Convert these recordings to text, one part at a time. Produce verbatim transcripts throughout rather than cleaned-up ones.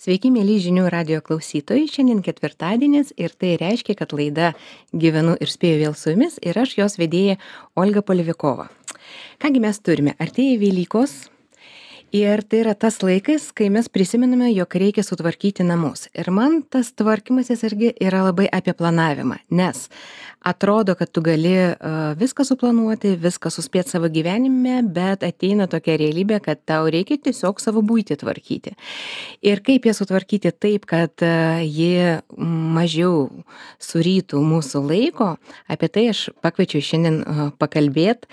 Sveiki, mėly žinių radio klausytojai. Šiandien ketvirtadienis ir tai reiškia, kad laida Gyvenu ir spėju vėl su jumis ir aš jos vedėja Olga Polivikova. Kągi mes turime? Artėja Velykos ir tai yra tas laikas, kai mes prisimename, jog reikia sutvarkyti namus. Ir man tas tvarkymasis irgi yra labai apie planavimą, nes atrodo, kad tu gali uh, viską suplanuoti, viską suspėti savo gyvenime, bet ateina tokia realybė, kad tau reikia tiesiog savo buitį tvarkyti. Ir kaip ją sutvarkyti taip, kad uh, ji mažiau surytų mūsų laiko, apie tai aš pakviečiau šiandien uh, pakalbėti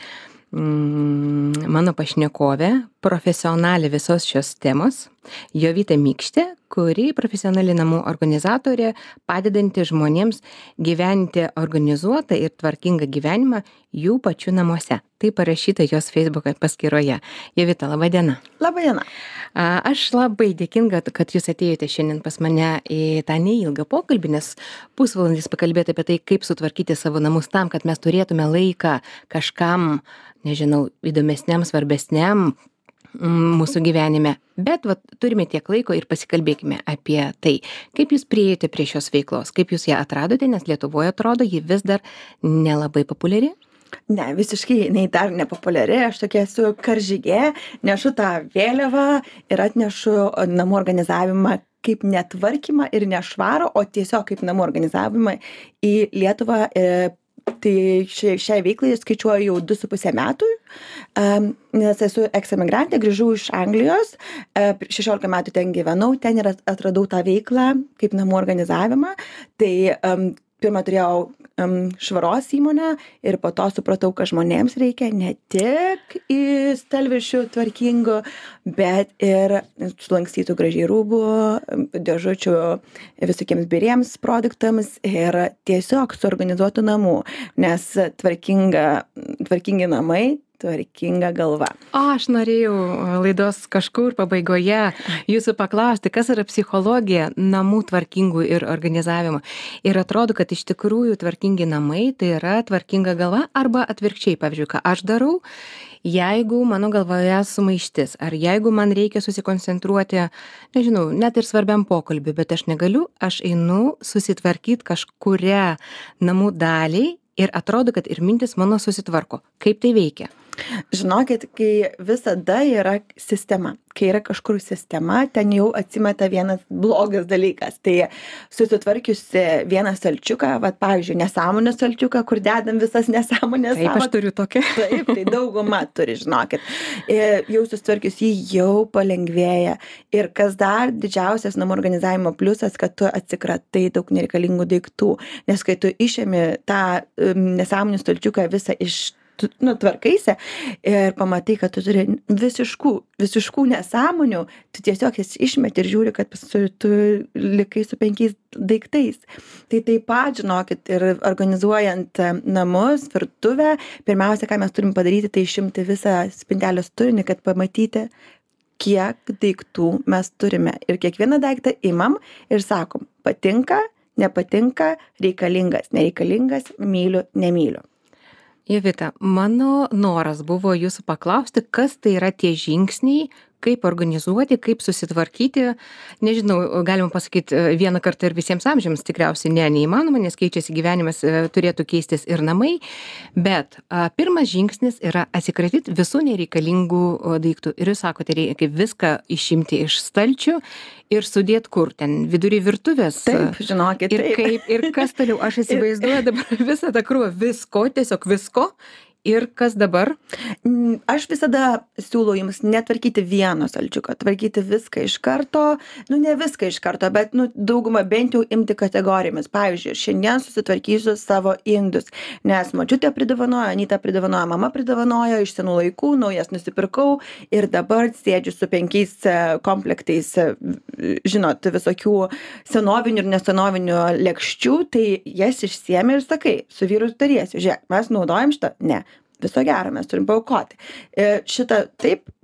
mm, mano pašnekovę, profesionalė visos šios temos, Jovita Mikštė, kuri profesionali namų organizatorė, padedanti žmonėms gyventi organizuotą ir tvarkingą gyvenimą jų pačių namuose. Tai parašyta jos Facebook paskyroje. Jovita, laba diena. Labą dieną. Aš labai dėkinga, kad jūs atėjote šiandien pas mane į tą neilgą pokalbį, nes pusvalandis pakalbėti apie tai, kaip sutvarkyti savo namus tam, kad mes turėtume laiką kažkam, nežinau, įdomesniam, svarbesniam mūsų gyvenime. Bet vat, turime tiek laiko ir pasikalbėkime apie tai, kaip jūs priėjote prie šios veiklos, kaip jūs ją atradote, nes Lietuvoje atrodo, ji vis dar nelabai populiari. Ne, visiškai jinai dar nepopuliari, aš tokia esu karžygė, nešu tą vėliavą ir atnešu namų organizavimą kaip netvarkymą ir nešvarą, o tiesiog kaip namų organizavimą į Lietuvą. E, Tai ši, šiai veiklai skaičiuoju jau du su pusę metų, um, nes esu eksemigrantė, grįžau iš Anglijos, uh, šešiolika metų ten gyvenau, ten ir atradau tą veiklą kaip namų organizavimą. Tai um, pirmą turėjau um, švaros įmonę ir po to supratau, kad žmonėms reikia ne tik į stalviršių tvarkingų, bet ir sulankstytų gražiai rūbų, dėžučių visokiems biriems produktams ir tiesiog suorganizuotų namų, nes tvarkinga, tvarkingi namai, tvarkinga galva. O aš norėjau laidos kažkur pabaigoje jūsų paklausti, kas yra psichologija namų tvarkingų ir organizavimo. Ir atrodo, kad iš tikrųjų tvarkingi namai tai yra tvarkinga galva arba atvirkščiai, pavyzdžiui, ką aš darau, jeigu mano galvoje sumaištis, ar jeigu man reikia susikoncentruoti, nežinau, net ir svarbiam pokalbiui, bet aš negaliu, aš einu susitvarkyti kažkurią namų dalį ir atrodo, kad ir mintis mano susitvarko. Kaip tai veikia? Žinokit, kai visada yra sistema, kai yra kažkur sistema, ten jau atsimeta vienas blogas dalykas. Tai susitvarkiusi vieną stalčiuką, vat, pavyzdžiui, nesąmonę stalčiuką, kur dedam visas nesąmonės. Taip, aš turiu tokią. Taip, tai dauguma turi, žinokit. Ir jau susitvarkius jį jau palengvėja. Ir kas dar didžiausias namų organizavimo pliusas, kad tu atsikratai daug nereikalingų daiktų. Nes kai tu išėmi tą um, nesąmonę stalčiuką visą iš tu nu, tvarkaisi ir pamatai, kad tu turi visiškų, visiškų nesąmonių, tu tiesiog jas išmeti ir žiūri, kad tu likai su penkiais daiktais. Tai taip pat, žinokit, ir organizuojant namus, virtuvę, pirmiausia, ką mes turim padaryti, tai išimti visą spintelės turinį, kad pamatyti, kiek daiktų mes turime. Ir kiekvieną daiktą imam ir sakom, patinka, nepatinka, reikalingas, nereikalingas, myliu, nemyliu. Jovita, mano noras buvo jūsų paklausti, kas tai yra tie žingsniai, kaip organizuoti, kaip susitvarkyti. Nežinau, galima pasakyti vieną kartą ir visiems amžiams, tikriausiai ne, neįmanoma, nes keičiasi gyvenimas, turėtų keistis ir namai. Bet a, pirmas žingsnis yra atsikratyti visų nereikalingų daiktų. Ir jūs sakote, reikia viską išimti iš stalčių ir sudėti kur ten, vidury virtuvės. Taip, žinokit, ir taip. Kaip, ir kas toliau, aš įsivaizduoju dabar visą tą krūvą visko, tiesiog visko. Ir kas dabar? Aš visada siūlau jums netvarkyti vieno stalčiuko, tvarkyti viską iš karto, nu ne viską iš karto, bet nu, daugumą bent jau imti kategorijomis. Pavyzdžiui, šiandien susitvarkysiu savo indus, nes močiutė pridovanojo, Anyta pridovanojo, mama pridovanojo iš senų laikų, naujas nusipirkau ir dabar sėdžiu su penkiais komplektais, žinot, visokių senovinių ir nesenovinių lėkščių, tai jas išsiemi ir sakai, su vyru tariesi, žiūrėk, mes naudojam šitą, ne. Viso gero, mes turim paaukoti. Šitą taip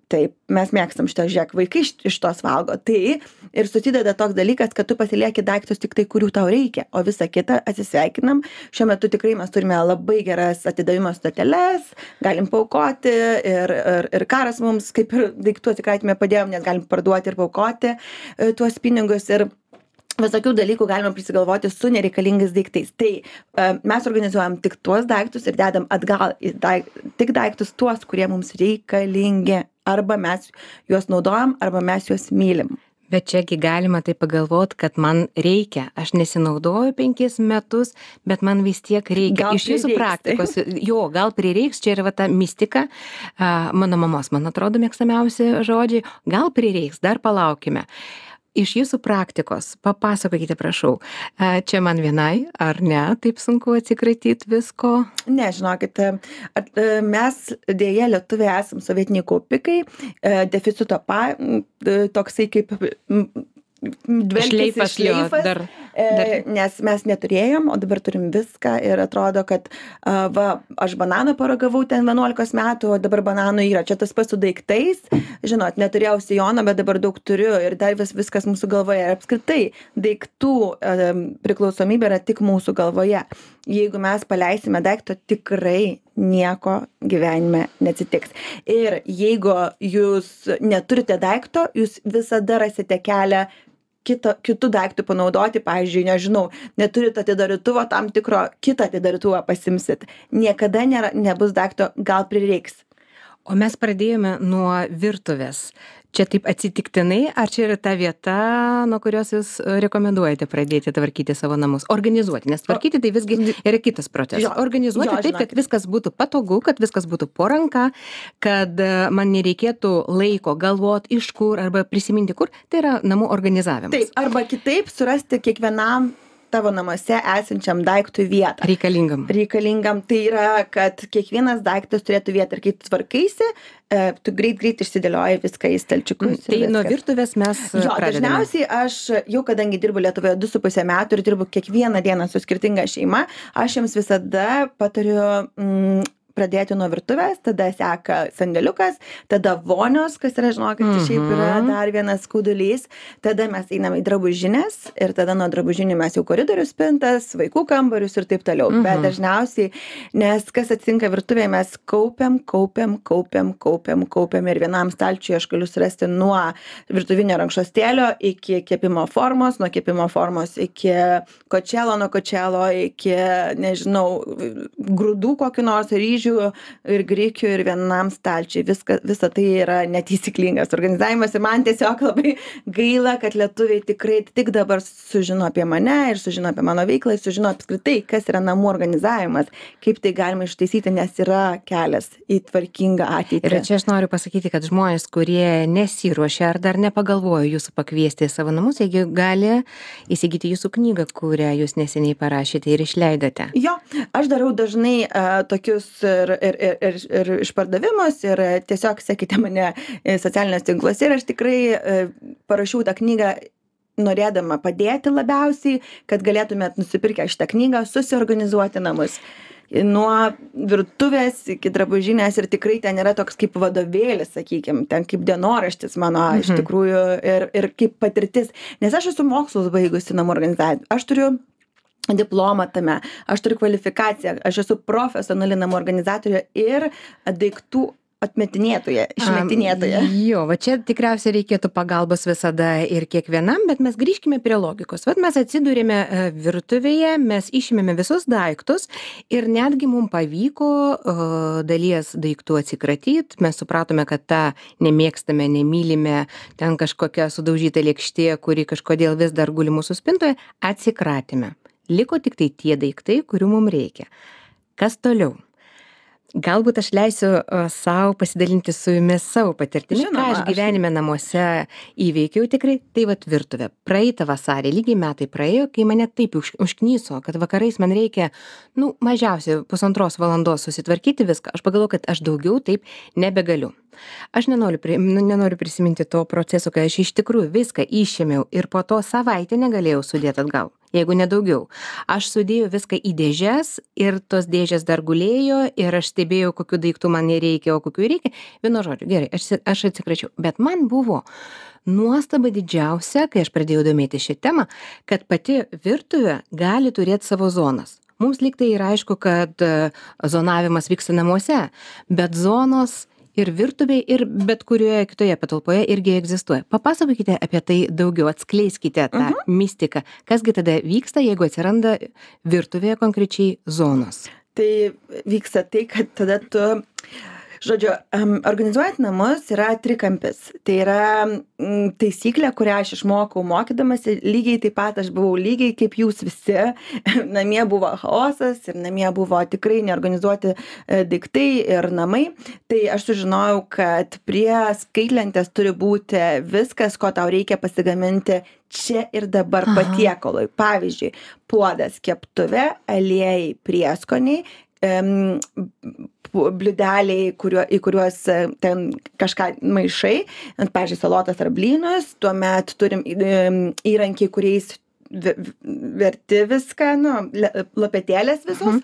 Taip, mes mėgstam šitą, žiūrėk, vaikai iš, iš tos valgo. Tai ir susideda toks dalykas, kad tu pasilieki daiktus tik tai, kurių tau reikia, o visą kitą atsisveikinam. Šiuo metu tikrai mes turime labai geras atidavimo stoteles, galim paaukoti ir, ir, ir karas mums kaip ir daiktų atsikratime padėjom, nes galim parduoti ir paaukoti e, tuos pinigus ir visokių dalykų galima prisigalvoti su nereikalingais daiktais. Tai e, mes organizuojam tik tuos daiktus ir dedam atgal į daik, tik daiktus tuos, kurie mums reikalingi. Arba mes juos naudojam, arba mes juos mylim. Bet čiagi galima tai pagalvoti, kad man reikia. Aš nesinaudoju penkis metus, bet man vis tiek reikia. Gal Iš jūsų prireiks, praktikos, jo, gal prireiks, čia yra va ta mistika, a, mano mamos, man atrodo, mėgstamiausi žodžiai, gal prireiks, dar palaukime. Iš jūsų praktikos, papasakokite, prašau, a, čia man vienai, ar ne, taip sunku atsikratyti visko? Ne, žinokite, at, e, mes dėja lietuviai esam sovietiniai kaupikai, e, deficito pa, e, toksai kaip m, dvelkėsi Šleifas jo, šleifas, dar, e, dar. nes mes neturėjom, o dabar turim viską ir atrodo, kad a, va, aš bananą paragavau ten vienuolikos metų, o dabar bananų yra. Čia tas pats su daiktais, žinot, neturėjau sijono, bet dabar daug turiu ir dar vis, viskas mūsų galvoje. Ir apskritai, daiktų e, priklausomybė yra tik mūsų galvoje. Jeigu mes paleisime daikto, tikrai nieko gyvenime neatsitiks. Ir jeigu jūs neturite daikto, jūs visada rasite kelią kito, kitų daiktų panaudoti, pavyzdžiui, nežinau, neturite atidarytuvo tam tikro, kitą atidarytuvą pasimsit. Niekada nėra, nebus daikto, gal prireiks. O mes pradėjome nuo virtuvės. Čia taip atsitiktinai, ar čia yra ta vieta, nuo kurios jūs rekomenduojate pradėti tvarkyti savo namus? Organizuoti, nes tvarkyti tai visgi yra kitas procesas. Jo, Organizuoti jo, taip, žinokit. kad viskas būtų patogu, kad viskas būtų po ranka, kad e, man nereikėtų laiko galvoti iš kur arba prisiminti kur. Tai yra namų organizavimas. Taip, arba kitaip surasti kiekvienam tavo namuose esančiam daiktui vietą. Reikalingam. Reikalingam tai yra, kad kiekvienas daiktas turėtų vietą ir kai tu tvarkaisi, e, tu greit greit išsidėlioji viską į stalčiukus. Tai ir nuo viskas. virtuvės mes Jo, pradedame. dažniausiai aš jau kadangi dirbu Lietuvoje du su pusę metų ir dirbu kiekvieną dieną su skirtinga šeima, aš jiems visada patariu mm, pradėti nuo virtuvės, tada seka sandėliukas, tada vonios, kas yra, žinokit, Mhm. šiaip yra dar vienas skaudulys, tada mes einame į drabužinės ir tada nuo drabužinių mes jau koridorių spintas, vaikų kambarius ir taip toliau. Mhm. Bet dažniausiai, nes kas atsitinka virtuvėje, mes kaupiam, kaupiam, kaupiam, kaupiam, kaupiam ir vienam stalčiui aš galiu surasti nuo virtuvinio rankšluostėlio iki kepimo formos, nuo kepimo formos iki kočelo, nuo kočelo iki, nežinau, grūdų kokiu nors ryžių ir grikių ir vienam stalčiui. Viska, visa tai yra neteisyklingas organizavimas ir man tiesiog labai gaila, kad lietuviai tikrai tik dabar sužino apie mane ir sužino apie mano veiklą ir sužino apskritai, kas yra namų organizavimas, kaip tai galima ištaisyti, nes yra kelias į tvarkingą ateitį. Ir čia aš noriu pasakyti, kad žmonės, kurie nesiruošia ar dar nepagalvojo jūsų pakviesti į savo namus, jeigu gali įsigyti jūsų knygą, kurią jūs neseniai parašėte ir išleidote. Jo, aš darau dažnai uh, tokius ir, ir, ir, ir, ir išpardavimus ir tiesiog sekite mane socialiniuose tinkluose ir aš tikrai uh, parašiau tą knygą norėdama padėti labiausiai, kad galėtumėt nusipirkę šitą knygą susiorganizuoti namus. Nuo virtuvės iki drabužinės ir tikrai ten yra toks kaip vadovėlis, sakykime, ten kaip dienoraštis mano mhm. iš tikrųjų ir, ir kaip patirtis. Nes aš esu mokslus baigusi namų organizacijų. Aš turiu diplomą tame, aš turiu kvalifikaciją, aš esu profesionali namų organizatorė ir daiktų atmetinėtoja, išmetinėtoja. Um, jo, va čia tikriausiai reikėtų pagalbos visada ir kiekvienam, bet mes grįžkime prie logikos. Vat mes atsidūrėme virtuvėje, mes išėmėme visus daiktus ir netgi mums pavyko uh, dalies daiktų atsikratyti. Mes supratome, kad tą nemėgstame, nemylime, ten kažkokia sudaužyta lėkštė, kuri kažkodėl vis dar guli mūsų spintoje, atsikratėme. Liko tik tai tie daiktai, kurių mums reikia. Kas toliau? Galbūt aš leisiu uh, savo pasidalinti su jumis savo patirtimi, ką aš gyvenime namuose įveikiau tikrai. Tai vat virtuvė. Praeitą vasarį, lygiai metai praėjo, kai mane taip už, užknyso, kad vakarais man reikia, nu, mažiausiai pusantros valandos susitvarkyti viską. Aš pagalvoju, kad aš daugiau taip nebegaliu. Aš nenoriu, pri- nu, nenoriu prisiminti to proceso, kai aš iš tikrųjų viską išėmiau ir po to savaitę negalėjau sudėti atgal, jeigu nedaugiau. Aš sudėjau viską į dėžes ir tos dėžės dar gulėjo ir aš stebėjau, kokiu daiktų man nereikia, o kokiu reikia. Vienu žodžiu, gerai, aš, aš atsikračiau. Bet man buvo nuostaba didžiausia, kai aš pradėjau domėti šią temą, kad pati virtuvė gali turėti savo zonas. Mums lyg tai yra aišku, kad e, zonavimas vyksta namuose, bet zonos ir virtuvėje, ir bet kurioje kitoje patalpoje irgi egzistuoja. Papasakokite apie tai daugiau, atskleiskite tą Mhm. mistiką. Kasgi tada vyksta, jeigu atsiranda virtuvėje konkrečiai zonos? Tai vyksta tai, kad tada tu, žodžiu, em, organizuojant namus yra trikampis. Tai yra mm, taisyklė, kurią aš išmokau mokydamasi. Lygiai taip pat aš buvau lygiai kaip jūs visi. Namie buvo chaosas ir namie buvo tikrai neorganizuoti e, daiktai ir namai. Tai aš sužinojau, kad prie skaitlentės turi būti viskas, ko tau reikia pasigaminti čia ir dabar Aha. patiekalui. Pavyzdžiui, puodas, keptuvė, aliejai, prieskoniai, em, pu- bliūdeliai, kuriuo, į kuriuos e, ten kažką maišai, ant, pavyzdžiui, salotas ar blynus, tuomet turim em, įrankiai, kuriais ve- v- verti viską, nu, le- lopetėlės visos,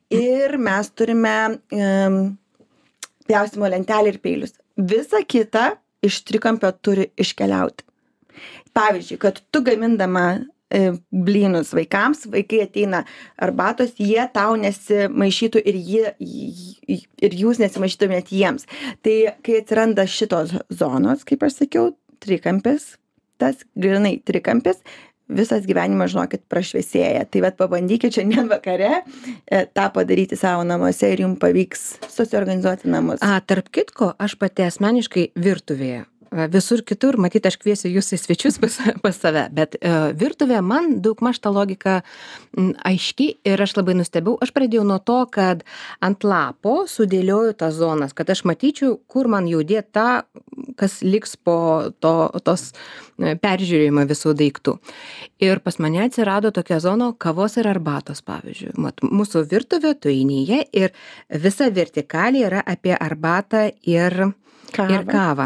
ir mes turime em, pjaustymo lentelę ir peilius. Visa kita iš trikampio turi iškeliauti. Pavyzdžiui, kad tu gamindama e, blynus vaikams, vaikai ateina arbatos, jie tau nesimaišytų ir, jie, j- ir jūs nesimaišytumėt jiems. Tai kai atsiranda šitos zonos, kaip aš sakiau, trikampis, tas grinai trikampis, visas gyvenimas, žinokit, prašviesėja. Tai vat pabandykit šiandien vakare e, tą padaryti savo namuose ir jums pavyks susiorganizuoti namus. A, tarp kitko, aš pati asmeniškai virtuvėje. A, Visur kitur, matyt, aš kviesiu jūs į svečius pas, pas save, bet e, virtuvė man daug maž ta logika m, aiški ir aš labai nustebau. Aš pradėjau nuo to, kad ant lapo sudėlioju tas zonas, kad aš matyčiau, kur man jau dėti tą, kas liks po to, tos e, peržiūrėjimo visų daiktų. Ir pas mane atsirado tokia zona kavos ir arbatos, pavyzdžiui. Mat, mūsų virtuvė, tu eini į ją ir visa vertikalė yra apie arbatą ir, Kavą. ir kavą.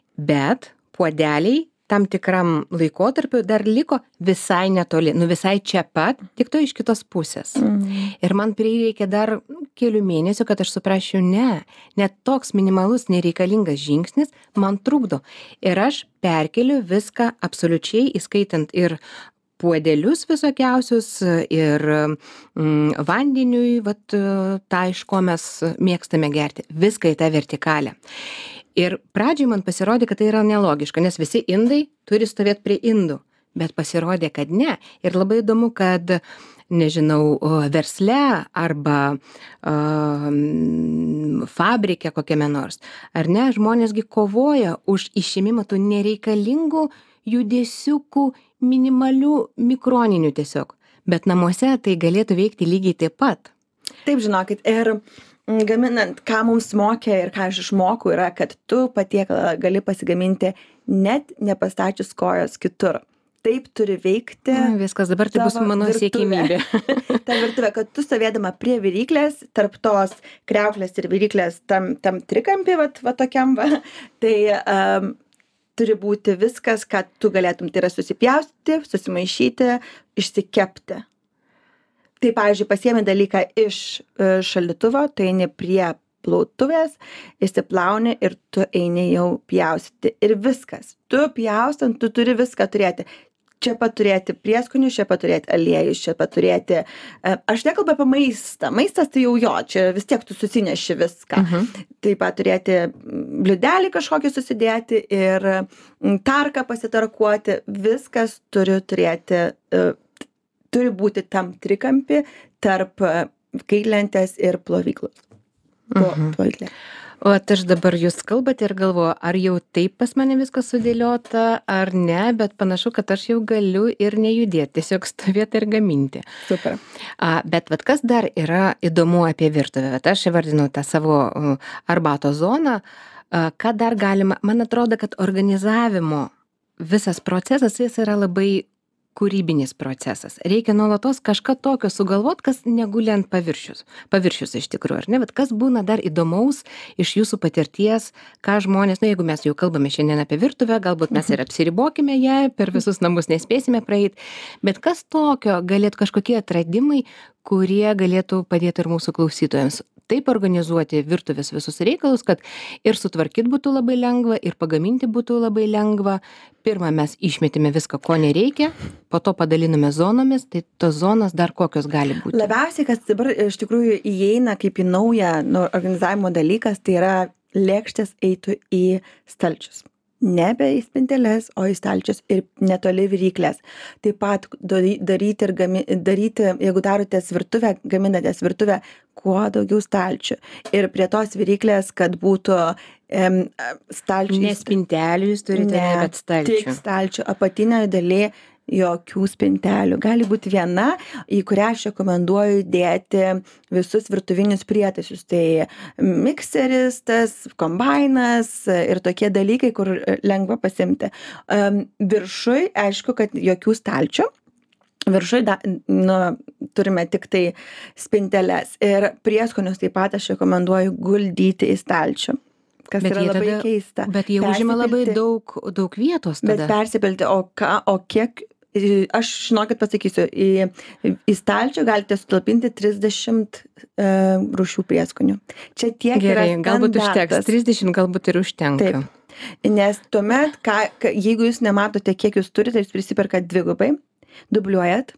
Bet puodeliai tam tikram laikotarpiu dar liko visai netoli, nu visai čia pat, tik to iš kitos pusės. Mm. Ir man prireikė dar nu, kelių mėnesių, kad aš suprasčiau, ne, net toks minimalus nereikalingas žingsnis man trukdo. Ir aš perkeliu viską absoliučiai, įskaitant ir puodelius visokiausius ir mm, vandeniui, vat, tą iš ko mes mėgstame gerti, viską į tą vertikalę. Ir pradžiai man pasirodė, kad tai yra nelogiška, nes visi indai turi stovėti prie indų, bet pasirodė, kad ne. Ir labai įdomu, kad, nežinau, o, versle arba um, fabrike kokiame nors, ar ne, žmonėsgi kovoja už išėmimą tų nereikalingų judesiukų, minimalių mikroninių tiesiog. Bet namuose tai galėtų veikti lygiai taip pat. Taip, žinokit, ir mm, gaminant, ką mums mokė ir ką aš išmokau, yra, kad tu patiekalą gali pasigaminti net nepastačius kojos kitur. Taip turi veikti. Na, viskas, dabar tai bus tavo mano virtuvė. siekimybė. Ta virtuvė, kad tu stovėdama prie viryklės, tarp tos kriauklės ir viryklės tam, tam trikampį, va, va tokiam, va, tai um, turi būti viskas, kad tu galėtum, tai yra susipjaustyti, susimaišyti, išsikepti. Tai, pavyzdžiui, pasiemi dalyką iš e, šaldytuvo, tu eini prie plautuvės, įsiplauni ir tu eini jau pjaustyti. Ir viskas. Tu pjaustant, tu turi viską turėti. Čia pat turėti prieskonius, čia pat turėti aliejus, čia pat turėti... e, Aš nekalbu apie maistą. Maistas tai jau jo, čia vis tiek tu susineši viską. Mhm. Taip pat turėti bliūdelį kažkokį susidėti ir mm, tarką pasitarkuoti. Viskas turi turėti, e, turi būti tam trikampį tarp e, kaitlentės ir plovyklos. Plo- Mhm. plovyklė. O aš dabar jūs kalbate ir galvoju, ar jau taip pas mane viskas sudėliota, ar ne, bet panašu, kad aš jau galiu ir nejudėti, tiesiog stovėti ir gaminti. Super. A, bet vat kas dar yra įdomu apie virtuvę, vat aš įvardinau tą savo uh, arbato zoną, a, ką dar galima, man atrodo, kad organizavimo visas procesas jis yra labai kūrybinis procesas. Reikia nuolatos kažką tokio sugalvot, kas neguli ant paviršius. Paviršius iš tikrųjų, ar ne? Bet kas būna dar įdomaus iš jūsų patirties, ką žmonės, na jeigu mes jau kalbame šiandien apie virtuvę, galbūt mes ir apsiribokime ją, per visus namus nespėsime praeiti, bet kas tokio galėtų kažkokie atradimai, kurie galėtų padėti ir mūsų klausytojams. Taip organizuoti virtuvės visus reikalus, kad ir sutvarkyti būtų labai lengva, ir pagaminti būtų labai lengva. Pirmą mes išmetėme viską, ko nereikia, po to padaliname zonomis, tai tos zonos dar kokios gali būti. Labiausiai, kas dabar iš tikrųjų įeina kaip į naują nu, organizavimo dalykas, tai yra lėkštės eitų į stalčius. Nebe į spinteles, o į stalčius ir netoli viryklės. Taip pat daryti, ir gami, daryti jeigu darotės virtuvę, gaminatės virtuvę, kuo daugiau stalčių. Ir prie tos viryklės, kad būtų em, stalčių. Ne spintelių jūs turite, ne, bet stalčių. Tik stalčių. Apatinė dalyje jokių spintelių. Gali būti viena, į kurią aš rekomenduoju dėti visus virtuvinius prietaisus. Tai mikseris, tas kombainas ir tokie dalykai, kur lengva pasimti. Um, viršui, aišku, kad jokių stalčių. Viršui da, nu, turime tik tai spinteles. Ir prieskonius taip pat aš rekomenduoju guldyti į stalčių. Kas bet yra labai tada, keista. Bet jie užima labai daug, daug vietos tada. Bet persipilti, o, ką, o kiek, aš žinokit pasakysiu, į, į stalčių galite sutalpinti trisdešimt e, rūšių prieskonių. Čia tiek Gerai, yra galbūt užteks, trisdešimt galbūt ir užtenka. Taip, nes tuomet, ką, ką, jeigu jūs nematote, kiek jūs turite, jūs prisiperkat dvigubai, dubliuojat.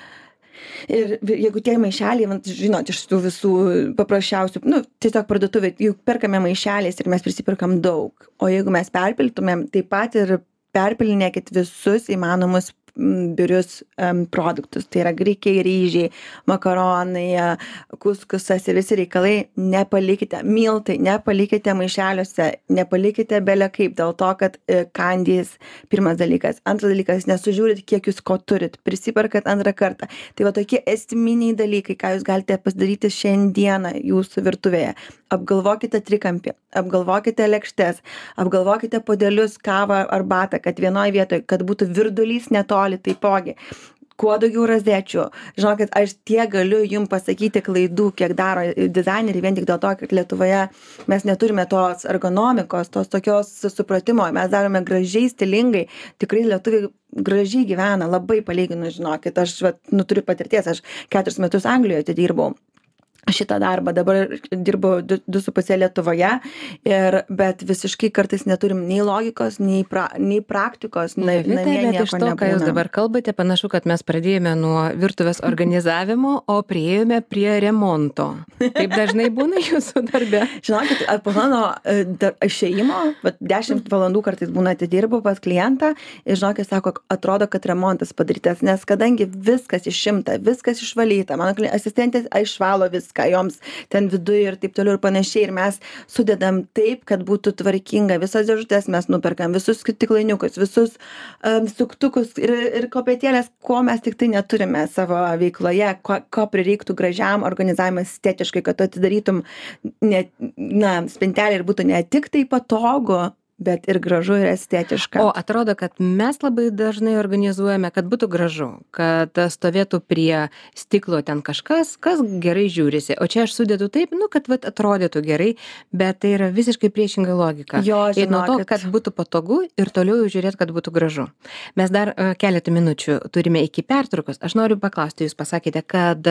Ir jeigu tie maišeliai, žinot, iš tų visų paprasčiausių, nu, tiesiog parduotuvė, juk perkame maišeliais ir mes prisipirkam daug. O jeigu mes perpiltumėm, taip pat ir perpilinėkit visus įmanomus birius um, produktus. Tai yra grikiai, ryžiai, makaronai, kuskusas ir visi reikalai. Nepalikite, miltai, nepalikite maišeliuose, nepalikite belė kaip, dėl to, kad e, kandys, pirmas dalykas. Antras dalykas, nesužiūrit, kiek jūs ko turit, prisiperkat antrą kartą. Tai va tokie esminiai dalykai, ką jūs galite pasidaryti šiandieną jūsų virtuvėje. Apgalvokite trikampį, apgalvokite lėkštes, apgalvokite podelius, kavą, arbatą, kad vienoje vietoje, kad būtų virdulys netoli taipogi. Kuo daugiau rozečių. Žinokit, aš tiek galiu jums pasakyti klaidų, kiek daro dizaineriai, vien tik dėl to, kad Lietuvoje mes neturime tos ergonomikos, tos tokios supratimo, mes darome gražiai, stilingai, tikrai lietuviai gražiai gyvena, labai palyginu, žinokit, aš vat, nu, turiu patirties, aš keturis metus Anglijoje atidirbau šitą darbą, dabar dirbu du, du su pusė Lietuvoje, ir, bet visiškai kartais neturim nei logikos, nei, pra, nei praktikos, nei, Vita, namie bet nieko iš to, nebūna. ką jūs dabar kalbate, panašu, kad mes pradėjome nuo virtuvės organizavimo, o priėjome prie remonto. Taip dažnai būna jūsų darbe? Žinokit, po mano išėjimo, dešimt valandų kartais būna atidirbu pas klientą ir žinokit, sako, atrodo, kad remontas padarytas, nes kadangi viskas išimta, viskas išvalyta, mano asistentė išvalo viską, joms ten viduje ir taip toliau ir panašiai, ir mes sudedam taip, kad būtų tvarkinga visas dėžutės, mes nuperkam visus stiklainiukus, visus um, suktukus ir, ir kopėtėlės, ko mes tik tai neturime savo veikloje, ko, ko prireiktų gražiam organizavimui estetiškai, kad tu atidarytum ne, na, spintelę ir būtų ne tik tai patogu, bet ir gražu ir estetiška. O atrodo, kad mes labai dažnai organizuojame, kad būtų gražu, kad stovėtų prie stiklo ten kažkas, kas gerai žiūrisi. O čia aš sudedu taip, nu, kad vat, atrodytų gerai, bet tai yra visiškai priešinga logika. Jo, žinokit. Ir nuo to, kad būtų patogu ir toliau žiūrėti, kad būtų gražu. Mes dar uh, keletą minučių turime iki pertraukos. Aš noriu paklausti, jūs pasakėte, kad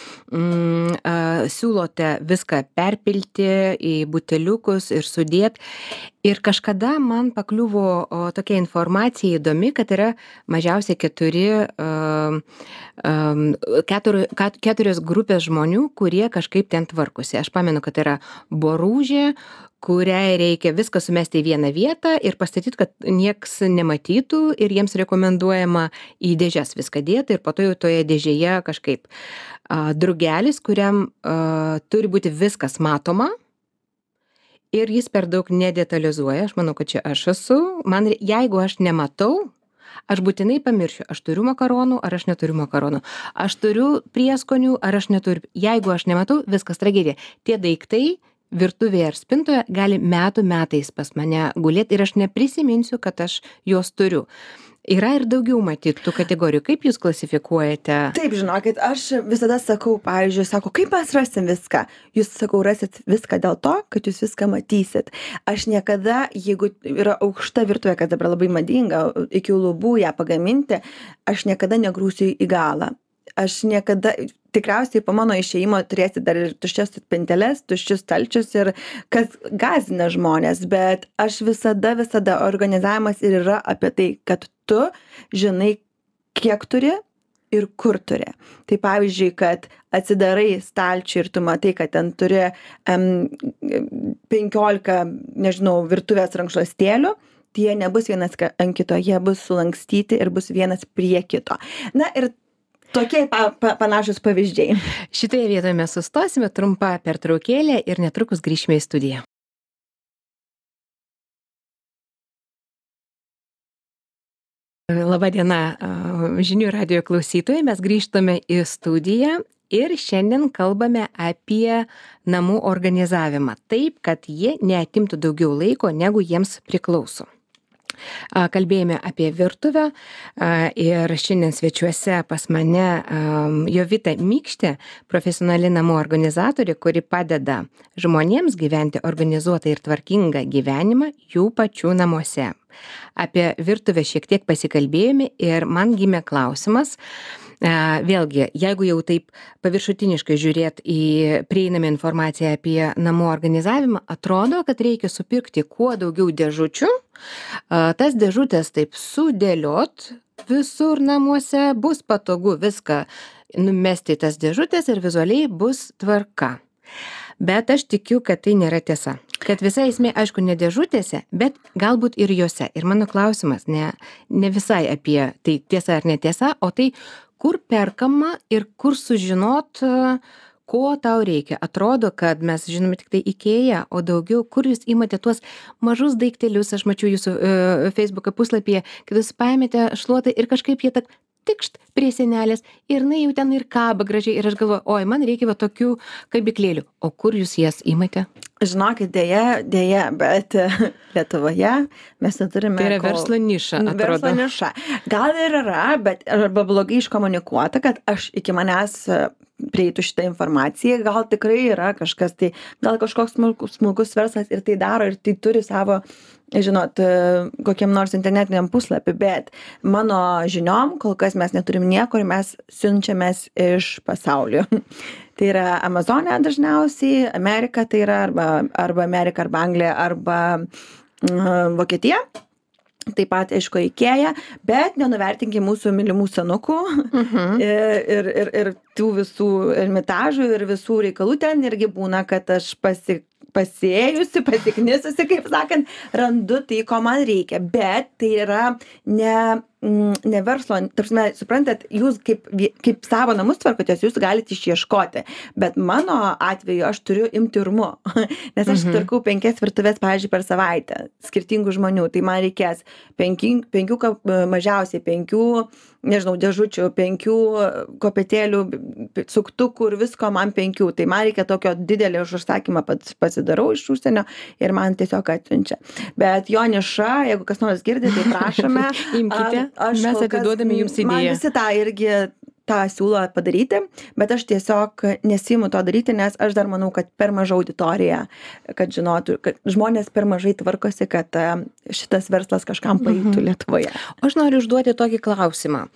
mm, uh, siūlote viską perpilti į buteliukus ir sudėti. Ir kažkada man pakliuvo o, tokia informacija įdomi, kad yra mažiausiai keturi, um, um, keturi, ket, keturios grupės žmonių, kurie kažkaip ten tvarkosi. Aš pamenu, kad yra boružė, kuriai reikia viską sumesti į vieną vietą ir pastatyti, kad nieks nematytų, ir jiems rekomenduojama į dėžes viską dėti ir po to jau toje dėžėje kažkaip. Uh, drugelis, kuriam uh, turi būti viskas matoma, ir jis per daug nedetalizuoja. Aš manau, kad čia aš esu. Man, jeigu aš nematau, aš būtinai pamiršiu, aš turiu makaronų, ar aš neturiu makaronų. Aš turiu prieskonių, ar aš neturiu. Jeigu aš nematau, viskas tragedija. Tie daiktai virtuvėje ar spintoje gali metų metais pas mane gulėti ir aš neprisiminsiu, kad aš juos turiu. Yra ir daugiau matyt tų kategorijų. Kaip jūs klasifikuojate? Taip, žinokit, aš visada sakau, pavyzdžiui, sako, kaip mes rasim viską? Jūs, sakau, rasit viską dėl to, kad jūs viską matysit. Aš niekada, jeigu yra aukšta virtuvė, kas dabar labai madinga, iki lubų ją pagaminti, aš niekada negrūsiu į galą. Aš niekada, tikriausiai po mano išėjimo turėsi dar ir tuščias spinteles, tuščius stalčius ir kas gąsdina žmonės, bet aš visada, visada organizavimas ir yra apie tai, kad tu žinai, kiek turi ir kur turi. Tai pavyzdžiui, kad atsidarai stalčių ir tu matai, kad ten turi um, penkiolika, nežinau, virtuvės rankšluostėlių, tai jie nebus vienas ant kito, jie bus sulankstyti ir bus vienas prie kito. Na ir tokie pa, pa, panašus pavyzdžiai. Šitoje vietoje mes sustosime, trumpą pertraukėlę ir netrukus grįžime į studiją. Labadiena, žinių radijo klausytojai, mes grįžtame į studiją ir šiandien kalbame apie namų organizavimą taip, kad jie neatimtų daugiau laiko, negu jiems priklauso. Kalbėjome apie virtuvę ir šiandien svečiuose pas mane Jovita Mykštė, profesionali namų organizatorė, kuri padeda žmonėms gyventi organizuotą ir tvarkingą gyvenimą jų pačių namuose. Apie virtuvę šiek tiek pasikalbėjome ir man gimė klausimas. Vėlgi, jeigu jau taip paviršutiniškai žiūrėt į prieinamą informaciją apie namų organizavimą, atrodo, kad reikia supirkti kuo daugiau dėžučių, tas dėžutės taip sudėliot visur namuose, bus patogu viską numesti į tas dėžutės ir vizualiai bus tvarka. Bet aš tikiu, kad tai nėra tiesa. Kad visa esmė, aišku, ne dėžutėse, bet galbūt ir juose. Ir mano klausimas ne, ne visai apie tai tiesa ar netiesa, o tai, kur perkama ir kur sužinot, ko tau reikia. Atrodo, kad mes žinome tik tai IKEA, o daugiau, kur jūs imate tuos mažus daiktelius, aš mačiau jūsų uh, Facebook'o puslapyje, kad jūs paėmėte šluotą ir kažkaip jie tak tikšt prie senelės ir na jau ten ir kaba gražiai ir aš galvoju, oi, man reikia va tokių kabiklėlių. O kur jūs jas imate? Žinokit, dėja, dėja, bet Lietuvoje mes neturime... Tai yra kol... verslo niša, atrodo. Verslo niša. Gal ir yra, bet arba blogai iškomunikuota, kad aš iki manęs prieitų šitą informaciją, gal tikrai yra kažkas, tai gal kažkoks smulkus, smulkus verslas ir tai daro ir tai turi savo, žinot, kokiam nors internetiniam puslapį, bet mano žiniom, kol kas mes neturim nieko ir mes siunčiamės iš pasaulio. Tai yra Amazonė dažniausiai, Amerika tai yra arba, arba Amerika, arba Anglija, arba uh, Vokietija. Taip pat, aišku, IKEA, bet nenuvertinkim mūsų mylimų senukų uh-huh. ir, ir, ir tų visų ermitažų ir visų reikalų ten irgi būna, kad aš pasi, pasiėjusi, pasiknisusi, kaip sakant, randu tai, ko man reikia, bet tai yra ne, ne verslo, tarpsime, suprantat, jūs kaip, kaip savo namus tvarkotės, jūs galite išieškoti, bet mano atveju aš turiu imti urmu, nes aš mhm. tvarkau penkias virtuvės, pavyzdžiui, per savaitę, skirtingų žmonių, tai man reikės penkių, penkių mažiausiai penkių, nežinau, dėžučių, penkių kopėtėlių, suktukų ir visko man penkių, tai man reikia tokio didelio užsakymą pats pasidarau iš užsienio ir man tiesiog atsiunčia. Bet jo niša, jeigu kas nors girdi, tai prašome. Imkite. Aš mes atiduodame jums idėją. Man visi tą irgi tą siūlo padaryti, bet aš tiesiog nesiimu to daryti, nes aš dar manau, kad per maža auditorija, kad žinotų, kad žmonės per mažai tvarkosi, kad šitas verslas kažkam paeitų mhm. Lietuvoje. Aš noriu užduoti tokį klausimą.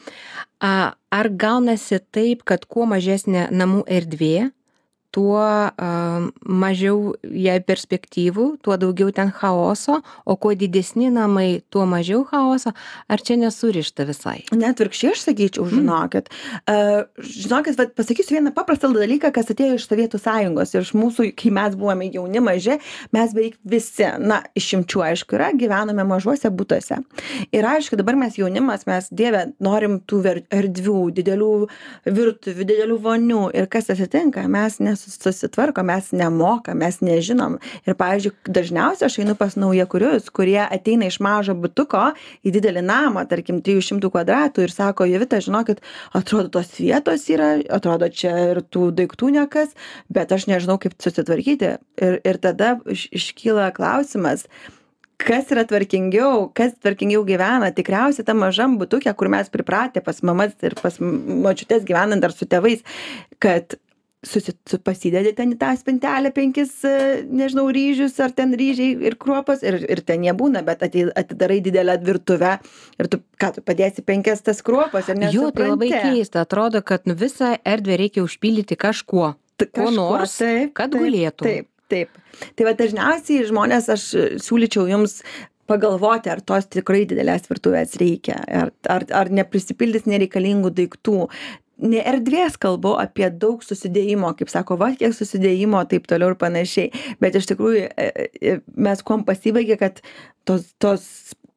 Ar gaunasi taip, kad kuo mažesnė namų erdvė, tuo uh, mažiau jai perspektyvų, tuo daugiau ten chaoso, o kuo didesni namai, tuo mažiau chaoso, ar čia nesurišta visai? Net virkščiai aš sakyčiau, žinokit. Uh, žinokit, vat, pasakysiu vieną paprastą dalyką, kas atėjo iš Sovietų sąjungos ir iš mūsų, kai mes buvome jauni maži, mes beveik visi, na, išimčių aišku yra, gyvename mažuose butuose. Ir aišku, dabar mes jaunimas, mes dieve, norim tų erdvių, didelių virtuvių, didelių vonių ir kas atsitinka, mes nes susitvarko, mes nemokam, mes nežinom. Ir, pavyzdžiui, dažniausiai aš einu pas naujakurius, kurie ateina iš mažo butuko į didelį namą, tarkim, trijų šimtų kvadratų ir sako, Jovita, žinokit, atrodo, tos vietos yra, atrodo, čia ir tų daiktų nekas, bet aš nežinau, kaip susitvarkyti. Ir, ir tada iš, iškyla klausimas, kas yra tvarkingiau, kas tvarkingiau gyvena, tikriausiai tam mažam butukė, kur mes pripratę pas mamas ir pas močiutės gyvenant ar su tėvais, kad susi, su, pasidedi ten į tą spintelę penkis, nežinau, ryžius ar ten ryžiai ir kruopas ir, ir ten jie būna, bet atidarai didelę virtuvę ir tu, ką, tu padėsi penkias tas kruopas ir nesupranti. Jo, tai labai keista, atrodo, kad nu, visą erdvę reikia užpildyti kažkuo, kažkuo nors, taip, kad taip, gulėtų. Taip. Taip. Tai va dažniausiai žmonės, aš siūlyčiau jums pagalvoti, ar tos tikrai didelės virtuvės reikia, ar, ar, ar neprisipildys nereikalingų daiktų. Ne erdvės kalbu apie daug susidėjimo, kaip sako, va, kiek susidėjimo, taip toliau ir panašiai. Bet iš tikrųjų mes kuom pasibaigė, kad tos, tos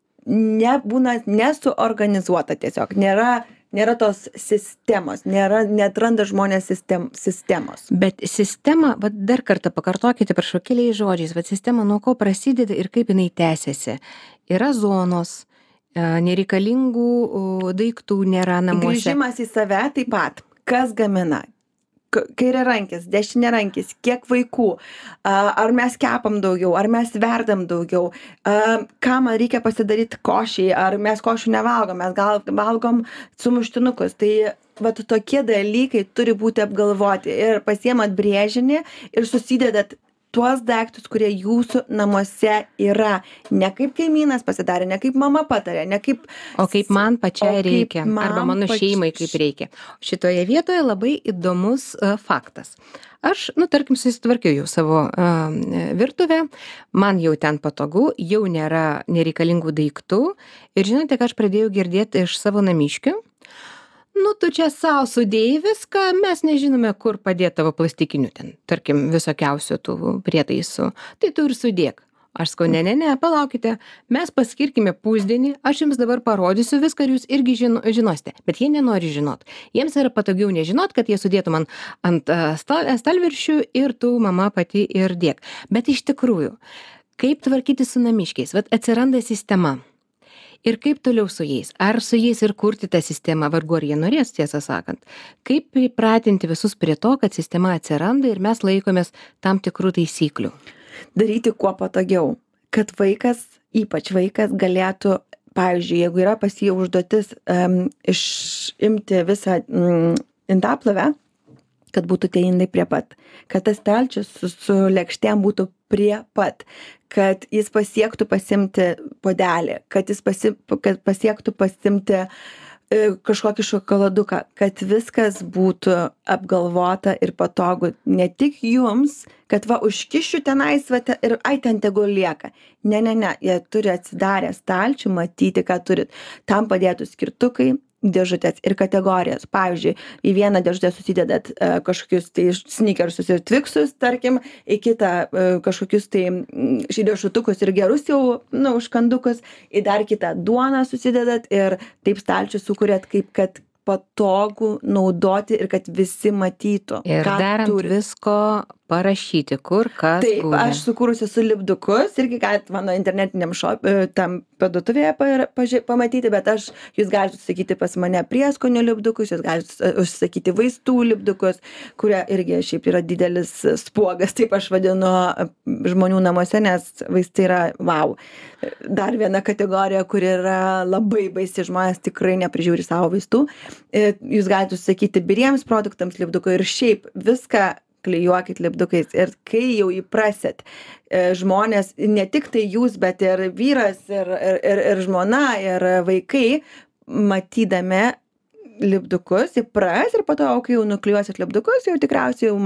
nebūna nesuorganizuota tiesiog, nėra Nėra tos sistemos, nėra, neatranda žmonės sistem, sistemos. Bet sistema, va, dar kartą pakartokite, prašau, keliais žodžiais, va, sistema nuo ko prasideda ir kaip jinai tęsiasi. Yra zonos, nereikalingų daiktų nėra namuose. Grįžimas į save taip pat. Kas gamina? Kairiarankis, dešiniarankis, kiek vaikų, ar mes kepam daugiau, ar mes verdam daugiau, ką man reikia pasidaryti košiai, ar mes košių nevalgom, mes gal valgom sumuštinukus. Tai vat tokie dalykai turi būti apgalvoti ir pasiemat brėžinį ir susidedat tuos daiktus, kurie jūsų namuose yra. Ne kaip kaimynas pasidarė, ne kaip mama patarė, ne kaip... O kaip man pačiai reikia, arba mano pač... šeimai kaip reikia. Šitoje vietoje labai įdomus uh, faktas. Aš, nu, tarkim, susitvarkiau jau savo uh, virtuvę, man jau ten patogu, jau nėra nereikalingų daiktų ir žinote, ką aš pradėjau girdėti iš savo namiškių? Nu, tu čia savo sudėjai viską, mes nežinome, kur padėti tavo plastikinių ten, tarkim, visokiausių tų prietaisų. Tai tu ir sudėk. Aš sakau, ne, ne, ne, palaukite, mes paskirkime pusdienį, aš jums dabar parodysiu viską ir jūs irgi žino, žinosite. Bet jie nenori žinot. Jiems yra patogiau nežinot, kad jie sudėtų man ant stal, stalviršių ir tu, mama, pati ir dėk. Bet iš tikrųjų, kaip tvarkyti su namiškiais? Vat atsiranda sistema. Ir kaip toliau su jais? Ar su jais ir kurti tą sistemą, vargu ar jie norės, tiesą sakant? Kaip pripratinti visus prie to, kad sistema atsiranda ir mes laikomės tam tikrų taisyklių? Daryti kuo patogiau, kad vaikas, ypač vaikas, galėtų, pavyzdžiui, jeigu yra pas jį užduotis um, išimti visą um, indaplovę, kad būtų tie indai prie pat, kad tas stalčius su, su lėkštėm būtų prie pat, kad jis pasiektų pasimti puodelį, kad jis pasi, kad pasiektų pasimti e, kažkokį šokoladuką, kad viskas būtų apgalvota ir patogu ne tik jums, kad va užkišiu tenais va, te, ir ai ten tegul lieka. Ne, ne, ne, jie turi atsidarę stalčių, matyti, ką turit. Tam padėtų skirtukai, dėžutės ir kategorijos. Pavyzdžiui, į vieną dėžutę susidedat e, kažkokius tai sneakersus ir twiksus, tarkim, į kitą e, kažkokius tai riešutukus ir gerus jau, nu, užkandukus, į dar kitą duoną susidedat ir taip stalčių sukuriat, kaip kad patogu naudoti ir kad visi matytų. Ir darant turi. Visko parašyti, kur kas Taip, guli. Aš sukūrusi su lipdukus, irgi galite mano internetiniam šop, tam parduotuvėje pamatyti, bet aš, jūs galite užsakyti pas mane prieskonių lipdukus, jūs galite užsakyti vaistų lipdukus, kurie irgi šiaip yra didelis spuogas, taip aš vadinu žmonių namuose, nes vaistai yra wow. Dar viena kategorija, kuri yra labai baisi, žmonės tikrai neprižiūri savo vaistų. Jūs galite užsakyti biriems produktams lipdukų ir šiaip viską klijuokit lipdukais ir kai jau įprasit e, žmonės, ne tik tai jūs, bet ir vyras, ir, ir, ir, ir žmona, ir vaikai, matydami lipdukus, įpras ir po to, kai jau nuklijuosit lipdukus, jau tikriausiai jau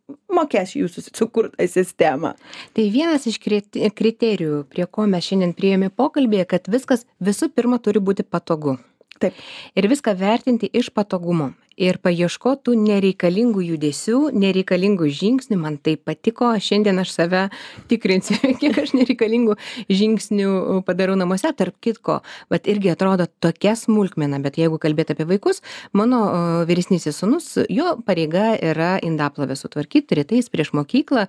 mokės jūsų sukurtą sistemą. Tai vienas iš kriterijų, prie ko mes šiandien priėjome pokalbėje, kad viskas visų pirma turi būti patogu. Taip. Ir viską vertinti iš patogumo. Ir paieškotų nereikalingų judesių, nereikalingų žingsnių. Man tai patiko, šiandien aš save tikrinsiu, kiek aš nereikalingų žingsnių padarau namuose. Tarp kitko, bet irgi atrodo tokia smulkmena, bet jeigu kalbėt apie vaikus, mano vyresnysis sūnus, jo pareiga yra indaplovę sutvarkyti rytais prieš mokyklą.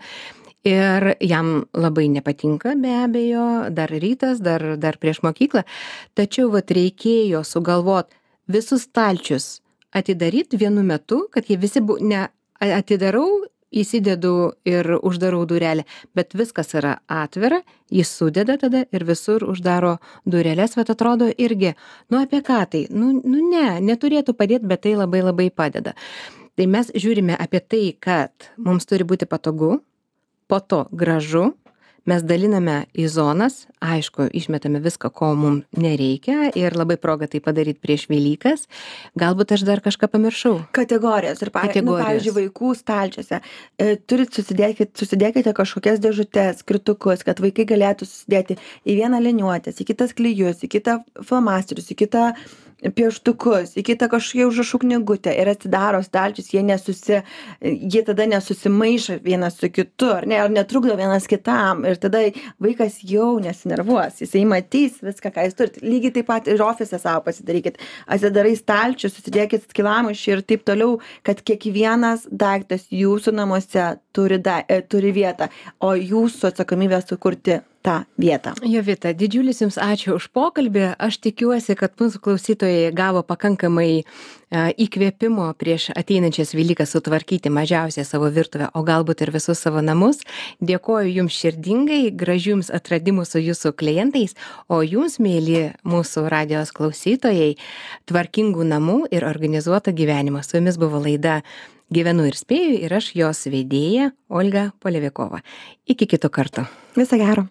Ir jam labai nepatinka, be abejo, dar rytas, dar, dar prieš mokyklą. Tačiau vat reikėjo sugalvot visus stalčius atidaryti vienu metu, kad jie visi bu, ne atidarau įsidedu ir uždarau durelę, bet viskas yra atvira, jis sudeda tada ir visur uždaro dureles, bet atrodo irgi, nu apie ką tai, nu, nu ne, neturėtų padėti, bet tai labai labai padeda. Tai mes žiūrime apie tai, kad mums turi būti patogu, po to gražu, mes daliname į zonas, aišku, išmetame viską, ko mums nereikia ir labai proga tai padaryti prieš Velykas. Galbūt aš dar kažką pamiršau. Kategorijos. Ir, pa, Kategorijos. Nu, pavyzdžiui, vaikų stalčiuose. E, turit susidėkite, susidėkite kažkokias dėžutes, kritukus, kad vaikai galėtų susidėti į vieną liniuotės, į kitas klijus, į kitą flomasterius, į kitą pieštukus, į kitą kažkokią užrašų knygutę ir atsidaro stalčius, jie, nesusi, jie tada nesusimaišo vienas su kitu, ar, ne, ar netrukdo vienas kitam ir tada vaikas jau nesinervuos, jisai matys viską, ką jis turi. Lygiai taip pat ir ofise savo pasidarykit, atsidarai stalčius, susidėkit skilamašį ir taip toliau, kad kiekvienas daiktas jūsų namuose turi, da, e, turi vietą, o jūsų atsakomybė sukurti tą vietą. Jovita, didžiulis Jums ačiū už pokalbį. Aš tikiuosi, kad mūsų klausytojai gavo pakankamai uh, įkvėpimo prieš ateinančias Velykas sutvarkyti mažiausiai savo virtuvę, o galbūt ir visus savo namus. Dėkoju Jums širdingai, gražių Jums atradimų su Jūsų klientais, o Jums, mėly mūsų radijos klausytojai, tvarkingų namų ir organizuoto gyvenimo. Su Jumis buvo laida Gyvenu ir spėju ir aš jos vedėja Olga Polevikova. Iki kito karto. Viso gero.